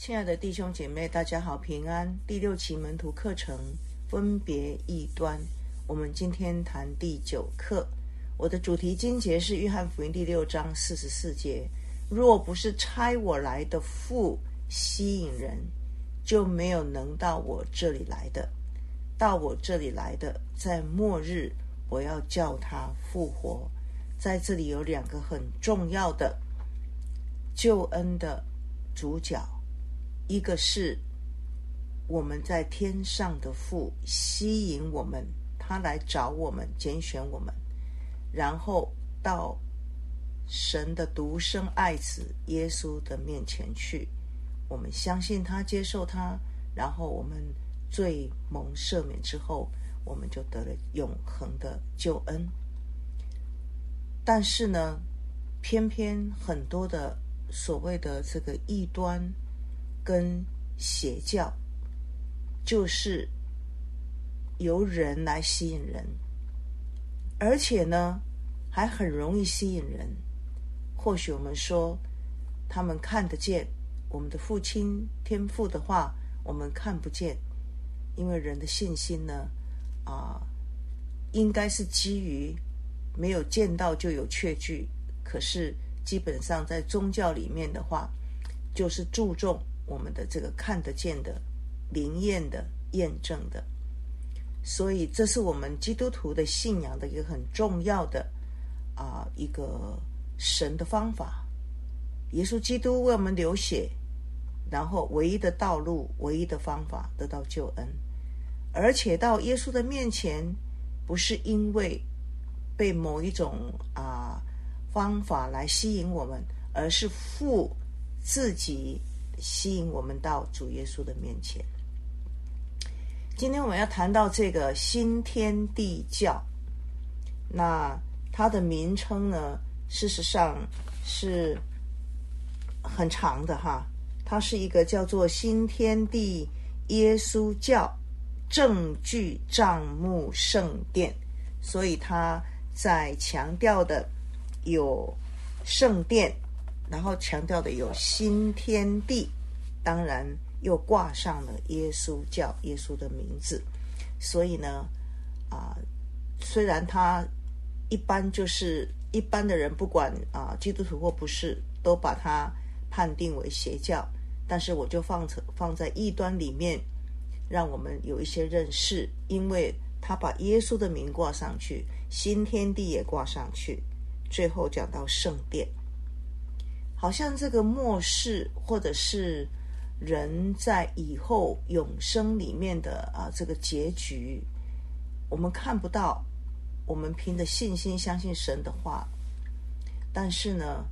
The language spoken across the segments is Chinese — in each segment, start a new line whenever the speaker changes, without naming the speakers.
亲爱的弟兄姐妹，大家好，平安。第6期门徒课程分别异端，我们今天谈第9课。我的主题经节是约翰福音第6章44节，若不是差我来的父吸引人，就没有能到我这里来的。到我这里来的，在末日我要叫他复活。在这里有2个很重要的救恩的主角，一个是我们在天上的父吸引我们，他来找我们，拣选我们，然后到神的独生爱子耶稣的面前去，我们相信他，接受他，然后我们罪蒙赦免之后，我们就得了永恒的救恩。但是呢，偏偏很多的所谓的这个异端跟邪教，就是由人来吸引人，而且呢还很容易吸引人。或许我们说他们看得见，我们的父亲天父的话我们看不见，因为人的信心呢应该是基于没有见到就有确据，可是基本上在宗教里面的话，就是注重我们的这个看得见的、灵验的、验证的。所以这是我们基督徒的信仰的一个很重要的一个神的方法。耶稣基督为我们流血，然后唯一的道路、唯一的方法得到救恩，而且到耶稣的面前，不是因为被某一种方法来吸引我们，而是父自己吸引我们到主耶稣的面前。今天我们要谈到这个新天地教，那它的名称呢，事实上是很长的哈。它是一个叫做新天地耶稣教证据帐幕圣殿，所以它在强调的有圣殿，然后强调的有新天地，当然又挂上了耶稣教，耶稣的名字。所以呢虽然他一般的人，不管基督徒或不是，都把它判定为邪教，但是我就放在异端里面，让我们有一些认识，因为他把耶稣的名挂上去，新天地也挂上去，最后讲到圣殿。好像这个末世或者是人在以后永生里面的这个结局，我们看不到，我们凭着信心相信神的话，但是呢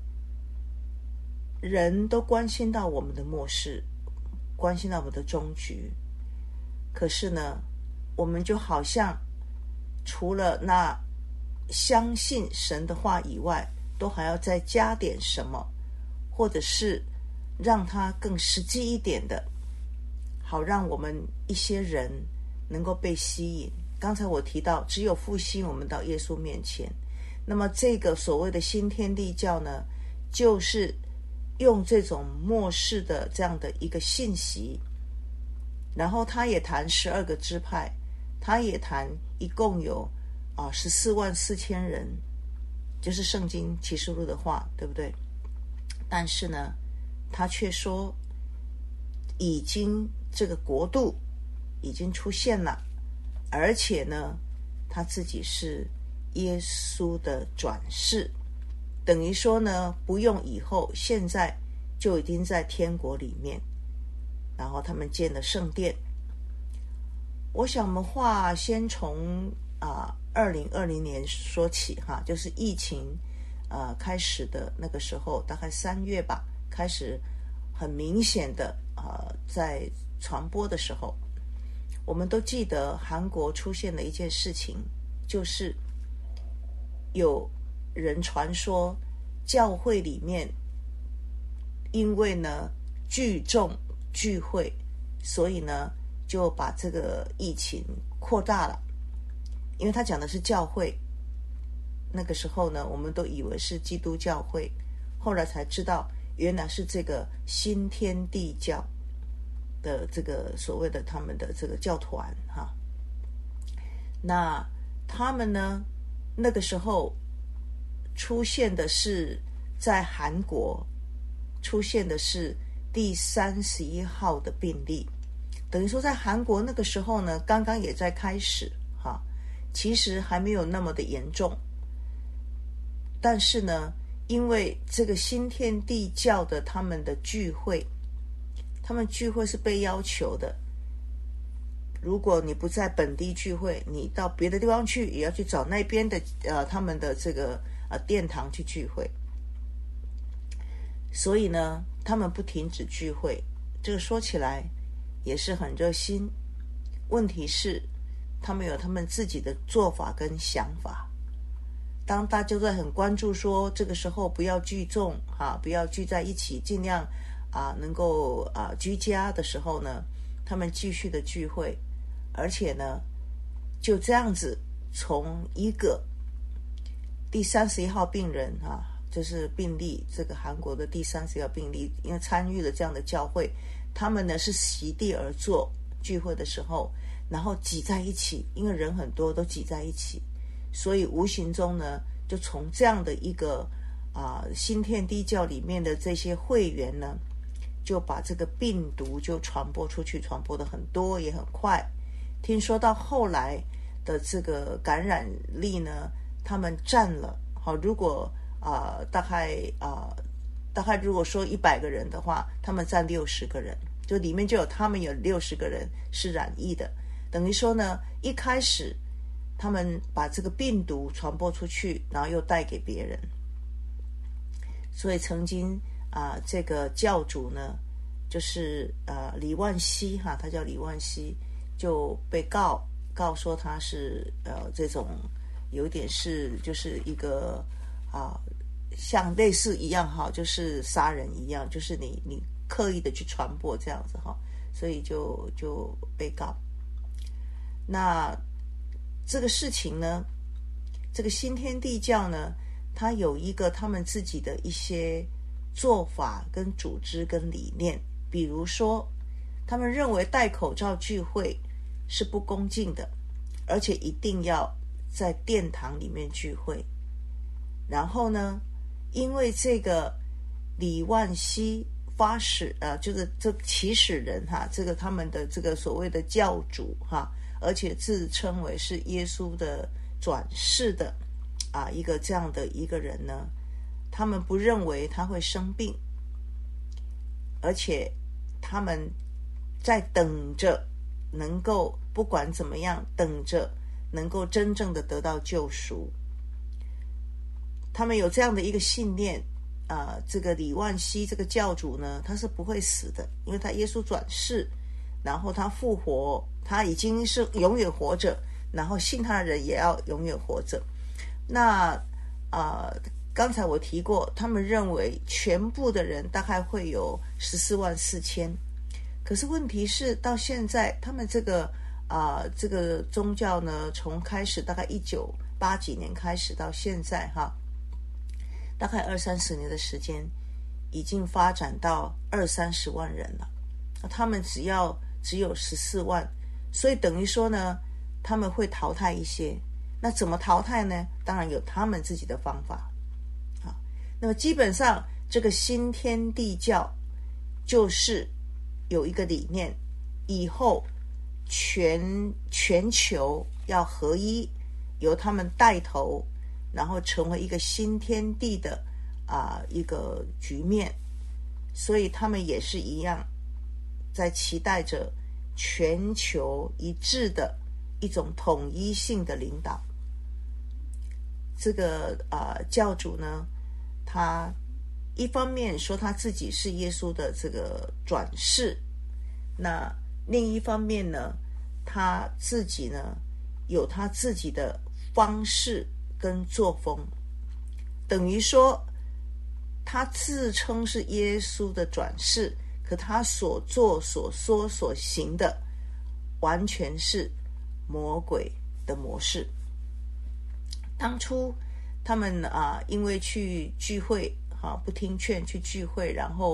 人都关心到我们的末世，关心到我们的终局，可是呢我们就好像除了那相信神的话以外，都还要再加点什么，或者是让它更实际一点的，好让我们一些人能够被吸引。刚才我提到只有父吸引我们到耶稣面前，那么这个所谓的新天地教呢，就是用这种末世的这样的一个信息，然后他也谈12个支派，他也谈一共有144000人，就是圣经启示录的话，对不对？但是呢他却说已经这个国度已经出现了，而且呢他自己是耶稣的转世，等于说呢不用以后，现在就已经在天国里面，然后他们建了圣殿。我想我们话先从2020年说起哈，就是疫情开始的那个时候，大概3月吧，开始很明显的在传播的时候，我们都记得韩国出现了一件事情，就是有人传说教会里面因为呢聚众聚会，所以呢就把这个疫情扩大了。因为他讲的是教会，那个时候呢我们都以为是基督教会，后来才知道原来是这个新天地教。 的这个所谓的他们的这个教团哈。那他们呢，那个时候出现的是在韩国出现的是第31号的病例，等于说在韩国那个时候呢，刚刚也在开始哈，其实还没有那么的严重，但是呢，因为这个新天地教的他们的聚会，他们聚会是被要求的，如果你不在本地聚会，你到别的地方去，也要去找那边的他们的这个殿堂去聚会。所以呢，他们不停止聚会，这个说起来也是很热心。问题是，他们有他们自己的做法跟想法。当大家都在很关注说这个时候不要聚众不要聚在一起，尽量能够居家的时候呢，他们继续的聚会，而且呢就这样子从一个第31号病人就是病例，这个韩国的第31号病例，因为参与了这样的教会，他们呢是席地而坐聚会的时候，然后挤在一起，因为人很多都挤在一起，所以无形中呢就从这样的一个新天地教里面的这些会员呢，就把这个病毒就传播出去，传播的很多也很快。听说到后来的这个感染力呢，他们占了如果大概如果说100个人的话，他们占60个人，就里面就有他们有60个人是染疫的，等于说呢，一开始他们把这个病毒传播出去，然后又带给别人。所以曾经这个教主呢，就是李万熙他叫李万熙，就被告说他是这种有点是就是一个像类似一样就是杀人一样，就是你刻意的去传播这样子所以就被告。那这个事情呢，这个新天地教呢，它有一个他们自己的一些做法跟组织跟理念，比如说他们认为戴口罩聚会是不恭敬的，而且一定要在殿堂里面聚会。然后呢，因为这个李万熙发使就是这起始人这个他们的这个所谓的教主而且自称为是耶稣的转世的一个这样的一个人呢，他们不认为他会生病，而且他们在等着能够不管怎么样，等着能够真正的得到救赎。他们有这样的一个信念这个李万熙这个教主呢，他是不会死的，因为他耶稣转世，然后他复活，他已经是永远活着，然后信他的人也要永远活着。那刚才我提过，他们认为全部的人大概会有144000，可是问题是到现在他们这个宗教呢，从开始大概1980几年开始到现在大概20-30年的时间，已经发展到20-30万人了。他们只有14万，所以等于说呢，他们会淘汰一些。那怎么淘汰呢？当然有他们自己的方法。那么基本上这个新天地教就是有一个理念，以后全球要合一，由他们带头，然后成为一个新天地的一个局面。所以他们也是一样，在期待着全球一致的一种统一性的领导。这个教主呢，他一方面说他自己是耶稣的这个转世，那另一方面呢，他自己呢有他自己的方式跟作风，等于说他自称是耶稣的转世，可他所做所说所行的完全是魔鬼的模式。当初他们因为去聚会不听劝去聚会，然后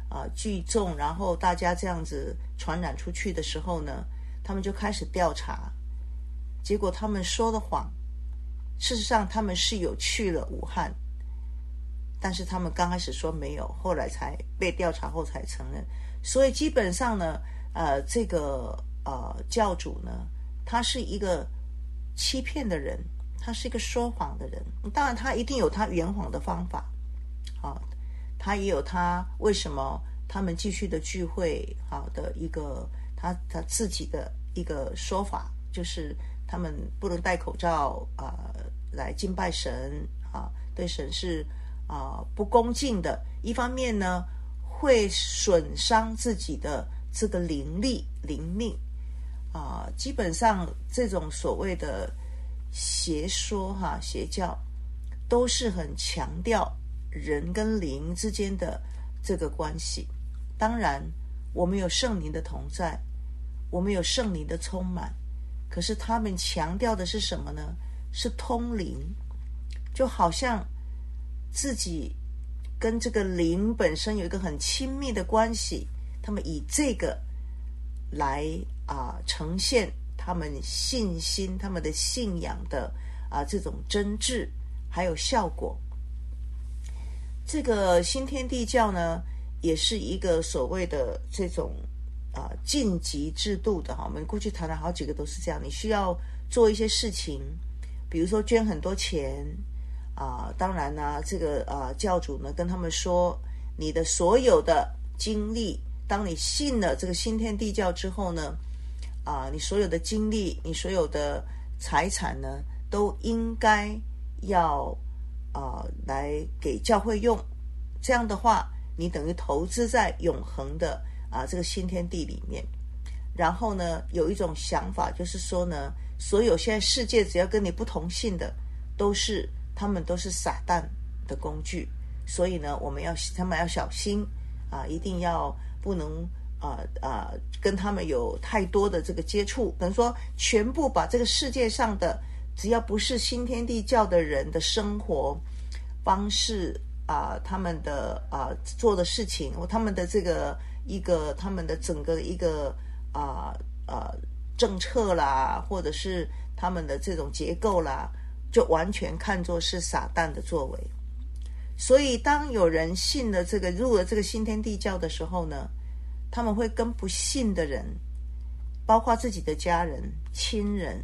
聚众，然后大家这样子传染出去的时候呢，他们就开始调查，结果他们说了谎，事实上他们是有去了武汉，但是他们刚开始说没有，后来才被调查后才承认。所以基本上呢，这个教主呢，他是一个欺骗的人，他是一个说谎的人。当然他一定有他圆谎的方法，他也有他为什么他们继续的聚会的一个他自己的一个说法，就是他们不能戴口罩来敬拜神对神是不恭敬的。一方面呢，会损伤自己的这个灵命基本上这种所谓的邪说邪教都是很强调人跟灵之间的这个关系。当然我们有圣灵的同在，我们有圣灵的充满，可是他们强调的是什么呢？是通灵，就好像自己跟这个灵本身有一个很亲密的关系，他们以这个来呈现他们信心、他们的信仰的这种真挚还有效果。这个新天地教呢，也是一个所谓的这种晋级制度的我们过去谈了好几个都是这样，你需要做一些事情，比如说捐很多钱当然呢，这个教主呢跟他们说，你的所有的精力，当你信了这个新天地教之后呢你所有的精力，你所有的财产呢，都应该要来给教会用。这样的话，你等于投资在永恒的这个新天地里面。然后呢，有一种想法就是说呢，所有现在世界只要跟你不同姓的，他们都是撒旦的工具。所以呢，他们要小心一定要不能跟他们有太多的这个接触。等于说全部把这个世界上的只要不是新天地教的人的生活方式他们的做的事情，他们的这个他们的整个一个政策啦，或者是他们的这种结构啦，就完全看作是撒旦的作为。所以当有人入了这个新天地教的时候呢，他们会跟不信的人，包括自己的家人亲人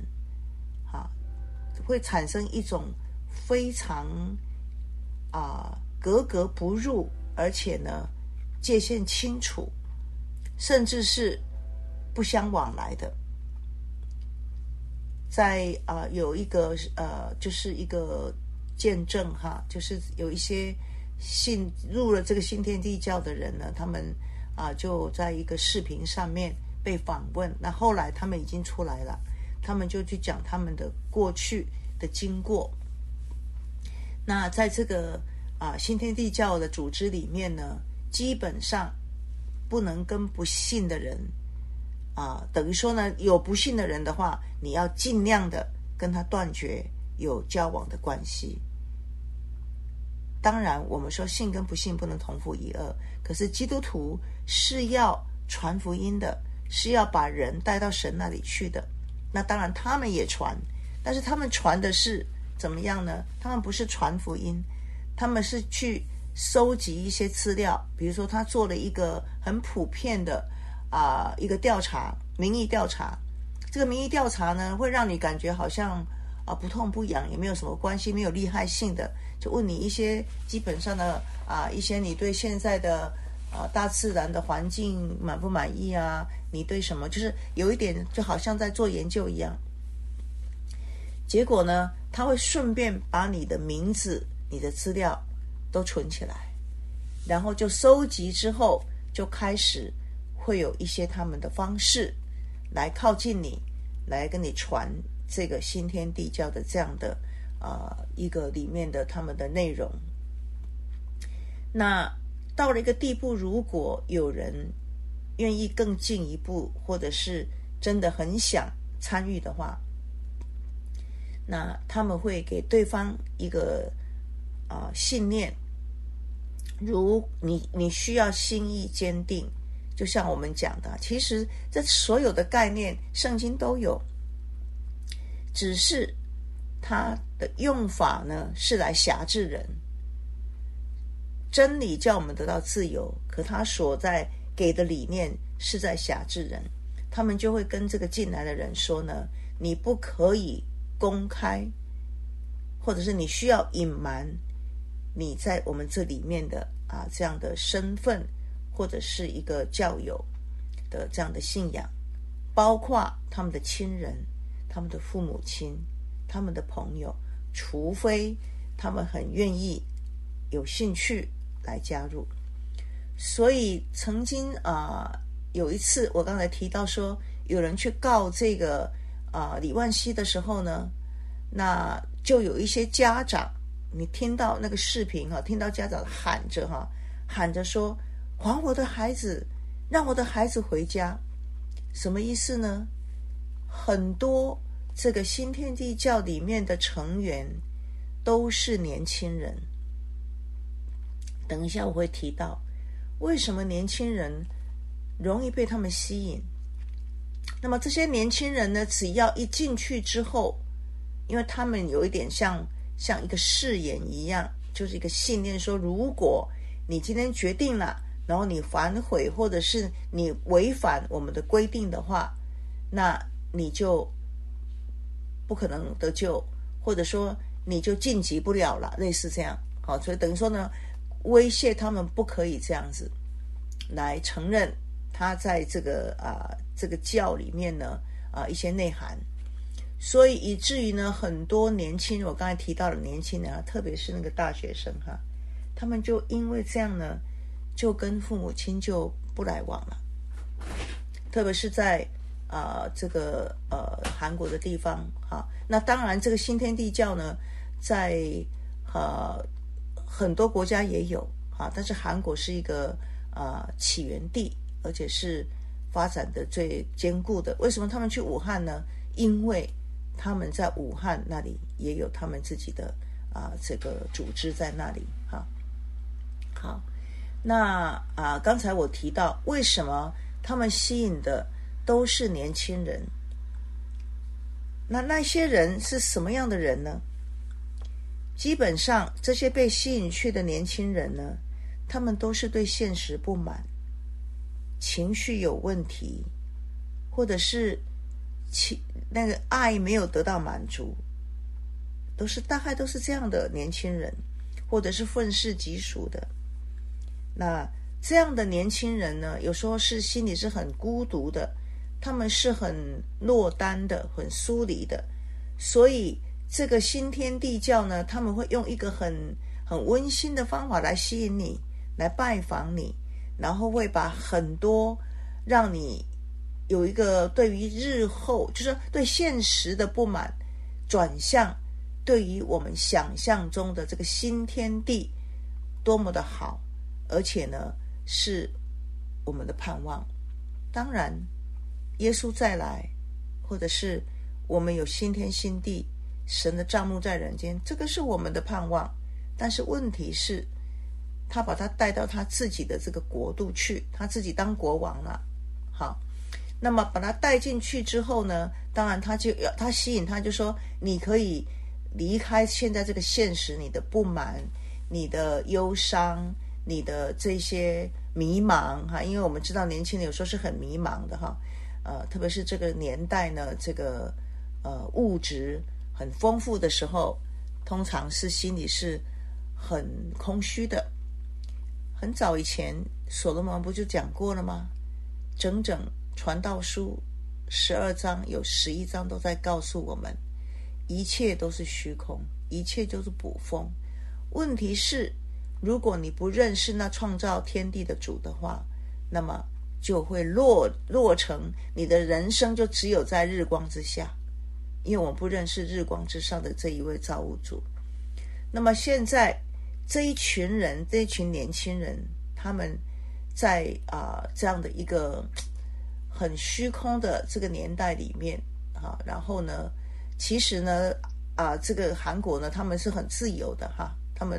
会产生一种非常格格不入，而且呢界限清楚，甚至是不相往来的。在有一个就是一个见证就是有一些入了这个新天地教的人呢，他们就在一个视频上面被访问，那后来他们已经出来了，他们就去讲他们的过去的经过。那在这个新天地教的组织里面呢，基本上不能跟不信的人等于说呢，有不信的人的话，你要尽量的跟他断绝有交往的关系。当然我们说信跟不信不能同负一轭，可是基督徒是要传福音的，是要把人带到神那里去的。那当然他们也传，但是他们传的是怎么样呢？他们不是传福音，他们是去收集一些资料。比如说他做了一个很普遍的一个调查，民意调查。这个民意调查呢，会让你感觉好像不痛不痒，也没有什么关系，没有利害性的，就问你一些基本上的一些你对现在的大自然的环境满不满意你对什么，就是有一点就好像在做研究一样。结果呢，他会顺便把你的名字、你的资料都存起来，然后就收集之后，就开始会有一些他们的方式来靠近你，来跟你传这个新天地教的这样的一个里面的他们的内容。那到了一个地步，如果有人愿意更进一步，或者是真的很想参与的话，那他们会给对方一个信念如你需要心意坚定，就像我们讲的，其实这所有的概念圣经都有，只是它的用法呢是来辖制人。真理叫我们得到自由，可他所在给的理念是在辖制人。他们就会跟这个进来的人说呢，你不可以公开，或者是你需要隐瞒你在我们这里面的这样的身份，或者是一个教友的这样的信仰，包括他们的亲人、他们的父母亲、他们的朋友，除非他们很愿意有兴趣来加入。所以曾经有一次我刚才提到说，有人去告这个李万熙的时候呢，那就有一些家长，你听到那个视频听到家长喊着说，还我的孩子，让我的孩子回家。什么意思呢？很多这个新天地教里面的成员都是年轻人。等一下我会提到为什么年轻人容易被他们吸引。那么这些年轻人呢，只要一进去之后，因为他们有一点像一个誓言一样，就是一个信念，说如果你今天决定了，然后你反悔，或者是你违反我们的规定的话，那你就不可能得救，或者说你就晋级不了了，类似这样。好，所以等于说呢，威胁他们不可以这样子来承认他在这个教里面呢一些内涵。所以以至于呢，很多年轻人，我刚才提到的年轻人特别是那个大学生他们就因为这样呢，就跟父母亲就不来往了。特别是在这个韩国的地方那当然这个新天地教呢，在很多国家也有但是韩国是一个起源地，而且是发展的最坚固的。为什么他们去武汉呢？因为他们在武汉那里也有他们自己的这个组织在那里好，那刚才我提到为什么他们吸引的都是年轻人，那些人是什么样的人呢？基本上这些被吸引去的年轻人呢，他们都是对现实不满，情绪有问题，或者是那个爱没有得到满足，大概都是这样的年轻人，或者是愤世嫉俗的。那这样的年轻人呢，有时候是心里是很孤独的，他们是很落单的，很疏离的。所以这个新天地教呢，他们会用一个很温馨的方法来吸引你，来拜访你，然后会把很多让你有一个对于日后，就是对现实的不满，转向对于我们想象中的这个新天地多么的好，而且呢是我们的盼望。当然耶稣再来，或者是我们有新天新地，神的帐幕在人间，这个是我们的盼望。但是问题是他把他带到他自己的这个国度去，他自己当国王了。好，那么把他带进去之后呢，当然他吸引他，就说你可以离开现在这个现实，你的不满，你的忧伤，你的这些迷茫因为我们知道年轻人有时候是很迷茫的特别是这个年代呢，这个物质很丰富的时候，通常是心里是很空虚的。很早以前所罗门不就讲过了吗？整整传道书12章有11章都在告诉我们，一切都是虚空，一切就是捕风。问题是，如果你不认识那创造天地的主的话，那么就会落成你的人生就只有在日光之下，因为我们不认识日光之上的这一位造物主。那么现在这一群年轻人，他们在这样的一个很虚空的这个年代里面然后呢，其实呢这个韩国呢，他们是很自由的他们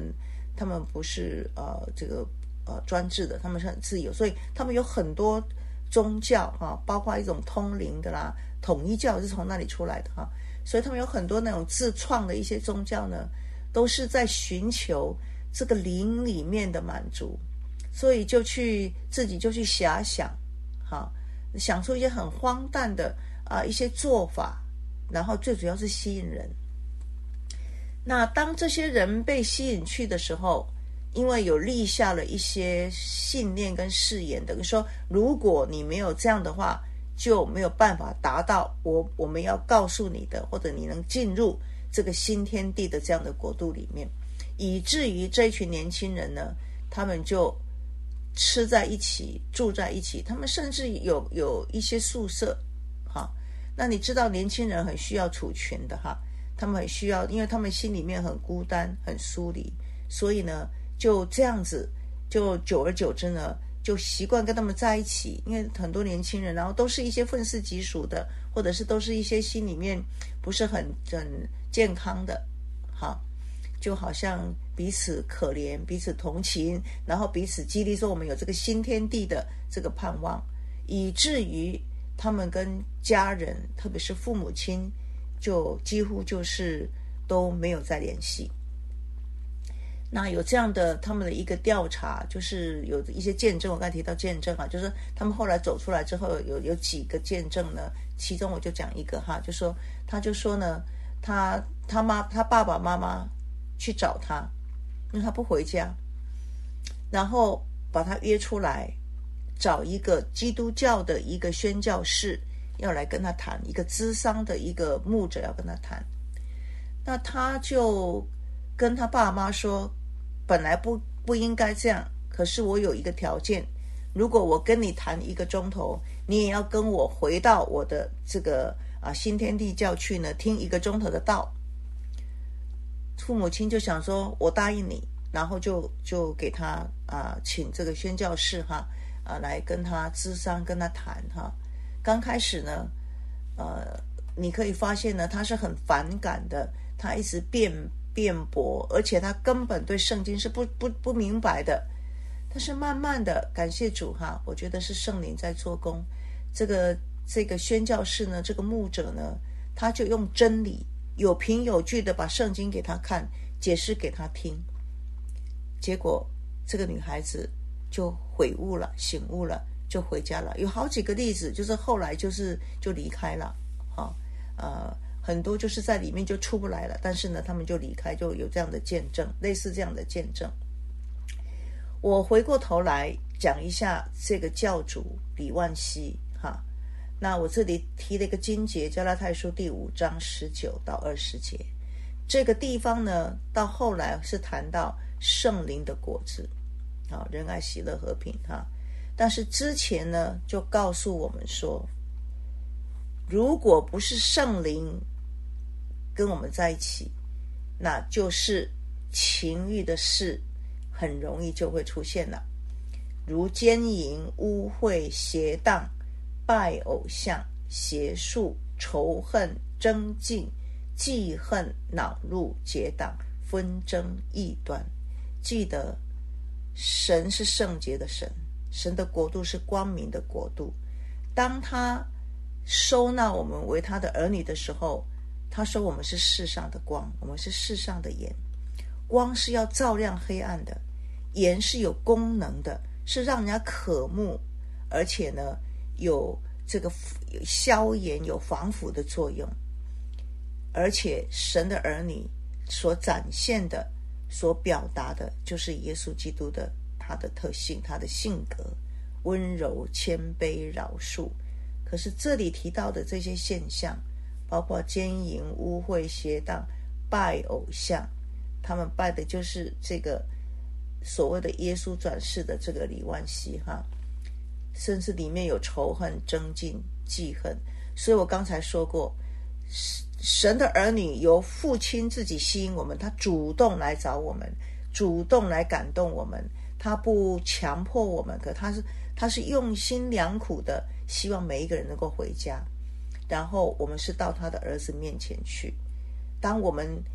他们不是专制的，他们是很自由，所以他们有很多宗教包括一种通灵的啦，统一教是从那里出来的所以他们有很多那种自创的一些宗教呢，都是在寻求这个灵里面的满足，所以自己就去遐想想出一些很荒诞的一些做法，然后最主要是吸引人。那当这些人被吸引去的时候，因为有立下了一些信念跟誓言，等于说如果你没有这样的话，就没有办法达到我们要告诉你的，或者你能进入这个新天地的这样的国度里面，以至于这一群年轻人呢，他们就吃在一起，住在一起，他们甚至有一些宿舍那你知道年轻人很需要处群的他们很需要，因为他们心里面很孤单很疏离，所以呢就这样子，就久而久之呢就习惯跟他们在一起，因为很多年轻人然后都是一些愤世嫉俗的，或者是都是一些心里面不是很健康的就好像彼此可怜彼此同情，然后彼此激励说我们有这个新天地的这个盼望，以至于他们跟家人特别是父母亲就几乎就是都没有再联系。那有这样的他们的一个调查，就是有一些见证，我刚才提到见证就是他们后来走出来之后有几个见证呢，其中我就讲一个他就说呢，他爸爸妈妈去找他，因为他不回家，然后把他约出来，找一个基督教的一个宣教士要来跟他谈，一个咨商的一个牧者要跟他谈。那他就跟他爸妈说，本来不应该这样，可是我有一个条件，如果我跟你谈1个钟头，你也要跟我回到我的这个新天地教去呢，听1个钟头的道。父母亲就想说我答应你，然后就给他请这个宣教士来跟他咨商跟他谈刚开始呢你可以发现呢他是很反感的，他一直辩驳，而且他根本对圣经是不明白的。但是慢慢的感谢主我觉得是圣灵在做工，这个宣教士呢，这个牧者呢，他就用真理有凭有据的把圣经给他看，解释给他听，结果这个女孩子就悔悟了，醒悟了，就回家了。有好几个例子，就是后来就离开了很多就是在里面就出不来了，但是呢他们就离开，就有这样的见证，类似这样的见证。我回过头来讲一下这个教主李万熙那我这里提了一个经节，加拉太书第5章19到20节。这个地方呢到后来是谈到圣灵的果子仁爱喜乐和平但是之前呢就告诉我们说，如果不是圣灵跟我们在一起，那就是情欲的事很容易就会出现了，如奸淫、污秽、邪荡、拜偶像、邪术、仇恨、争竞、记恨、恼怒、结党、纷争、异端。记得神是圣洁的神，神的国度是光明的国度。当他收纳我们为他的儿女的时候，他说我们是世上的光，我们是世上的盐。光是要照亮黑暗的，盐是有功能的，是让人家渴慕，而且呢有这个消炎有防腐的作用。而且神的儿女所展现的所表达的就是耶稣基督的他的特性，他的性格温柔谦卑饶恕。可是这里提到的这些现象，包括奸淫、污秽、邪荡、拜偶像，他们拜的就是这个所谓的耶稣转世的这个李万熙甚至里面有仇恨、争竞、记恨。所以我刚才说过，神的儿女由父亲自己吸引我们，他主动来找我们，主动来感动我们，他不强迫我们，可他是用心良苦的希望每一个人能够回家，然后我们是到他的儿子面前去。当我们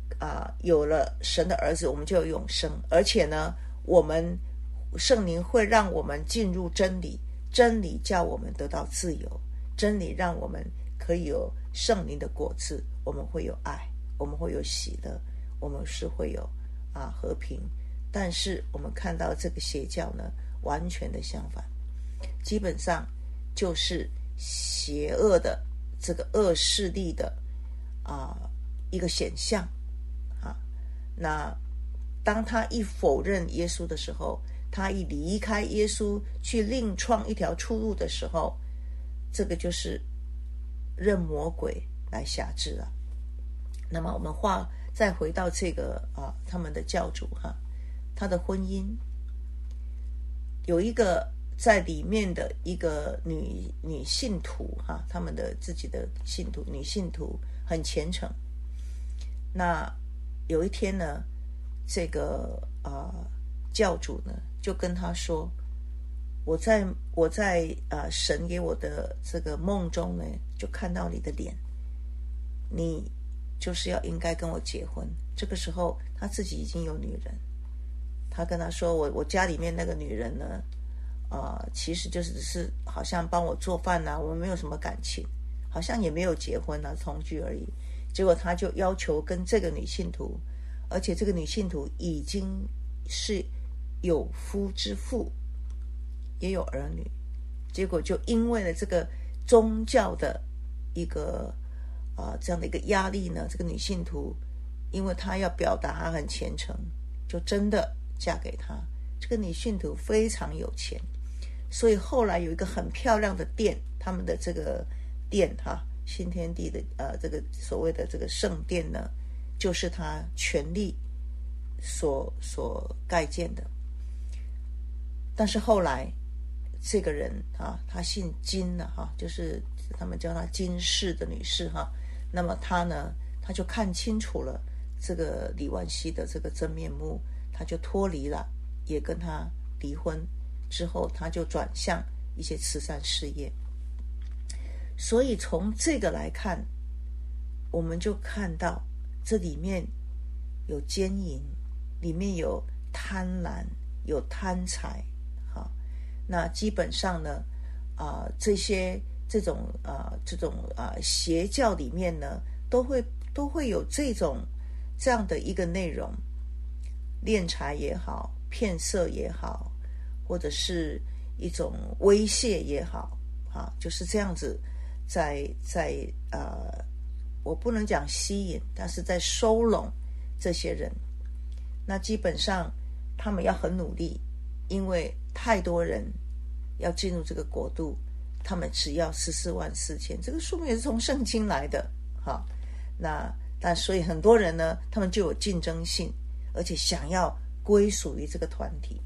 有了神的儿子，我们就有永生，而且呢，我们圣灵会让我们进入真理，真理叫我们得到自由，真理让我们可以有圣灵的果子，我们会有爱，我们会有喜乐，我们是会有和平。但是我们看到这个邪教呢，完全的相反，基本上就是邪恶的这个恶势力的一个显象那当他一否认耶稣的时候，他一离开耶稣去另创一条出路的时候，这个就是任魔鬼来辖制了。那么我们再回到这个他们的教主他的婚姻有一个在里面的一个女信徒他们的自己的信徒女信徒很虔诚。那有一天呢，这个教主呢就跟他说，我在神给我的这个梦中呢，就看到你的脸，你就是应该跟我结婚。这个时候他自己已经有女人，他跟他说，我家里面那个女人呢其实就只是好像帮我做饭我们没有什么感情，好像也没有结婚同居而已。结果他就要求跟这个女信徒，而且这个女信徒已经是有夫之妇，也有儿女。结果就因为了这个宗教的一个这样的一个压力呢，这个女信徒因为她要表达她很虔诚，就真的嫁给他。这个女信徒非常有钱，所以后来有一个很漂亮的殿，他们的这个殿新天地的这个所谓的这个圣殿呢，就是他权力所盖建的。但是后来这个人他姓金就是他们叫她金氏的女士那么他呢，他就看清楚了这个李万熙的这个真面目，他就脱离了，也跟他离婚。之后他就转向一些慈善事业。所以从这个来看，我们就看到这里面有奸淫，里面有贪婪，有贪财那基本上呢这种邪教里面呢都会有这样的一个内容，敛财也好，骗色也好，或者是一种威胁也好就是这样子在我不能讲吸引，但是在收拢这些人。那基本上他们要很努力，因为太多人要进入这个国度，他们只要144000，这个数目也是从圣经来的那所以很多人呢，他们就有竞争性，而且想要归属于这个团体。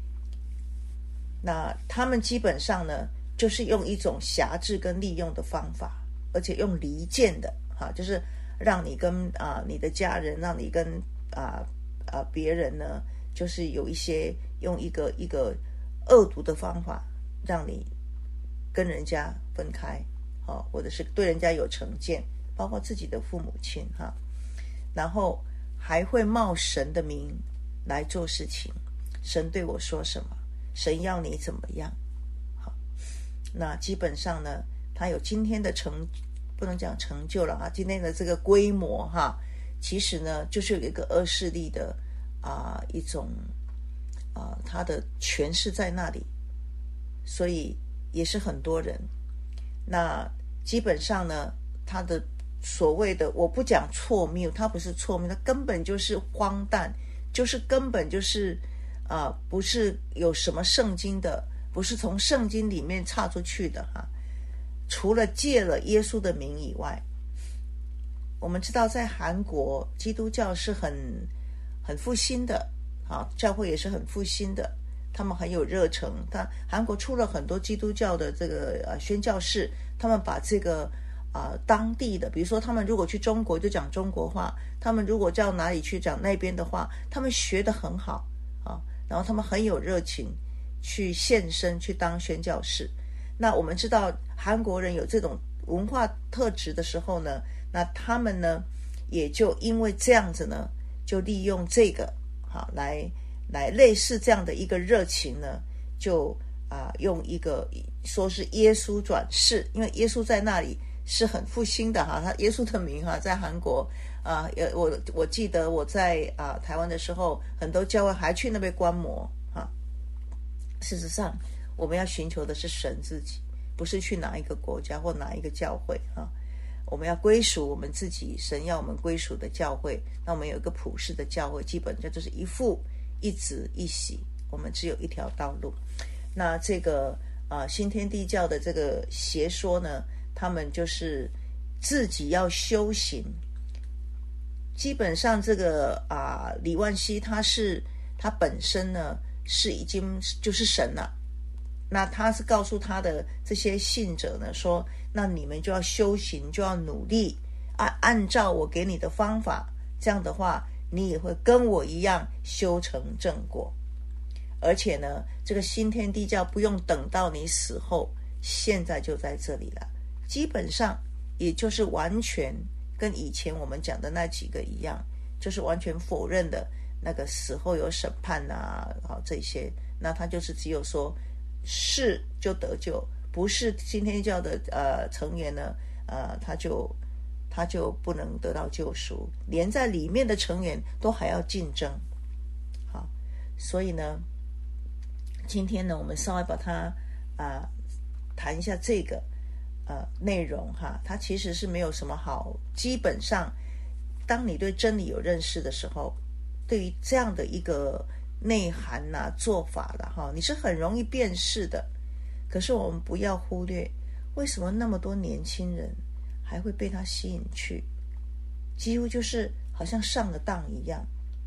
那他们基本上呢，就是用一种辖制跟利用的方法，而且用离间的就是让你跟你的家人，让你跟别人呢，就是有一些用一个恶毒的方法，让你跟人家分开或者是对人家有成见，包括自己的父母亲然后还会冒神的名来做事情。神对我说什么，神要你怎么样那基本上呢，他有今天的不能讲成就了今天的这个规模其实呢，就是有一个恶势力的一种他的权势在那里，所以也是很多人。那基本上呢，他的所谓的，我不讲错谬，他不是错谬，他根本就是荒诞，就是根本就是不是有什么圣经的，不是从圣经里面岔出去的除了借了耶稣的名以外，我们知道在韩国基督教是很复兴的教会也是很复兴的，他们很有热诚。韩国出了很多基督教的这个宣教士，他们把这个当地的，比如说他们如果去中国就讲中国话，他们如果到哪里去讲那边的话，他们学得很好然后他们很有热情去献身去当宣教士。那我们知道韩国人有这种文化特质的时候呢，那他们呢也就因为这样子呢，就利用这个来类似这样的一个热情呢，就用一个说是耶稣转世，因为耶稣在那里是很复兴的他耶稣的名在韩国我记得我在台湾的时候，很多教会还去那边观摩事实上我们要寻求的是神自己，不是去哪一个国家或哪一个教会我们要归属我们自己，神要我们归属的教会。那我们有一个普世的教会，基本上就是一父一子一洗，我们只有一条道路。那这个新天地教的这个邪说呢，他们就是自己要修行。基本上这个李万熙他本身呢是已经就是神了，那他是告诉他的这些信者呢说，那你们就要修行，就要努力按照我给你的方法，这样的话你也会跟我一样修成正果。而且呢，这个新天地教不用等到你死后，现在就在这里了，基本上也就是完全跟以前我们讲的那几个一样，就是完全否认的那个死后有审判这些。那他就是只有说是就得救，不是新天地教的成员呢他就不能得到救赎，连在里面的成员都还要竞争。好，所以呢今天呢我们稍微把它谈一下这个内容它其实是没有什么好，基本上当你对真理有认识的时候，对于这样的一个内涵做法你是很容易辨识的。可是我们不要忽略，为什么那么多年轻人还会被他吸引去，几乎就是好像上了当一样，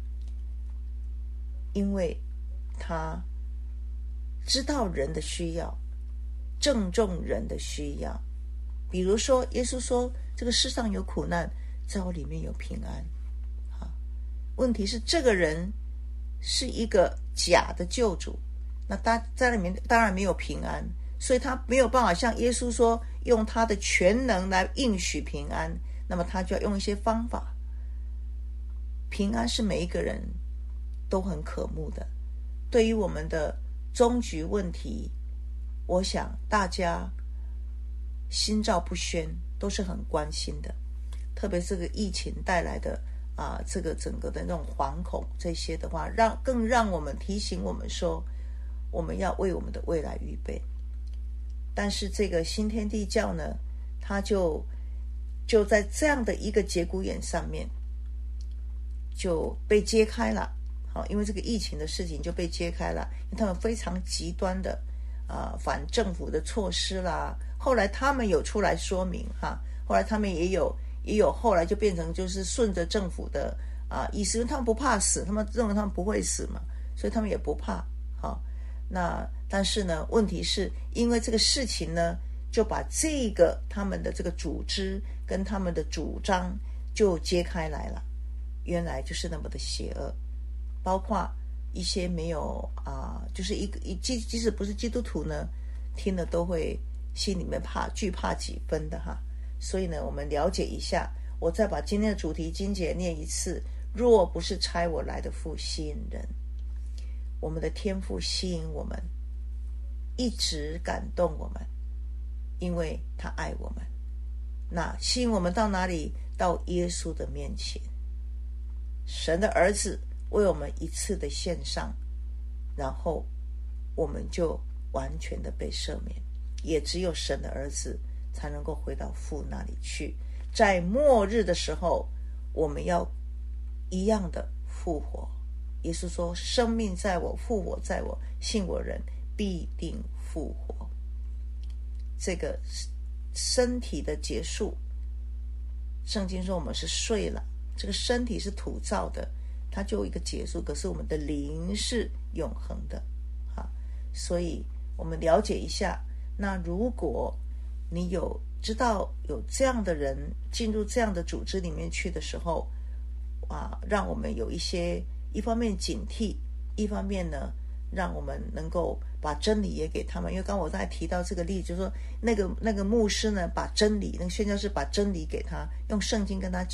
因为他知道人的需要，正中人的需要。比如说耶稣说这个世上有苦难，在我里面有平安问题是这个人是一个假的救主，那他在里面当然没有平安，所以他没有办法像耶稣说用他的全能来应许平安，那么他就要用一些方法。平安是每一个人都很渴慕的，对于我们的终局问题，我想大家心照不宣，都是很关心的。特别这个疫情带来的这个整个的那种惶恐，这些的话更让我们提醒我们说，我们要为我们的未来预备。但是这个新天地教呢，它就在这样的一个节骨眼上面就被揭开了。因为这个疫情的事情就被揭开了，因为他们非常极端的反政府的措施啦，后来他们有出来说明后来他们也有后来就变成就是顺着政府的意思，因为他们不怕死，他们认为他们不会死嘛，所以他们也不怕那但是呢，问题是因为这个事情呢，就把这个他们的这个组织跟他们的主张就揭开来了，原来就是那么的邪恶。包括一些没有就是即使不是基督徒呢，听了都会心里面惧怕几分的所以呢，我们了解一下，我再把今天的主题经节念一次。若不是差我来的父吸引人，我们的天父吸引我们，一直感动我们，因为他爱我们。那吸引我们到哪里？到耶稣的面前，神的儿子为我们一次的献上，然后我们就完全的被赦免。也只有神的儿子才能够回到父那里去，在末日的时候，我们要一样的复活。耶稣说，生命在我，复活在我，信我人必定复活。这个身体的结束，圣经说我们是睡了，这个身体是土造的，它就有一个结束，可是我们的灵是永恒的所以我们了解一下。那如果你知道有这样的人进入这样的组织里面去的时候让我们有一方面警惕，一方面呢让我们能够把真理也给他们。因为刚我刚才提到这个例子，就是说那个牧师呢把真理，那个宣教士把真理给他，用圣经跟他讲，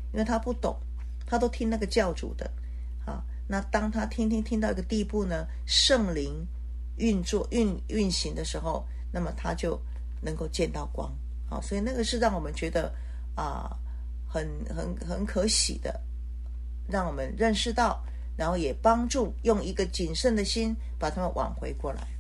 因为他不懂，他都听那个教主的啊。那当他听到一个地步呢，圣灵运行的时候，那么他就能够见到光啊。所以那个是让我们觉得很可喜的，让我们认识到，然后也帮助用一个谨慎的心把他们挽回过来。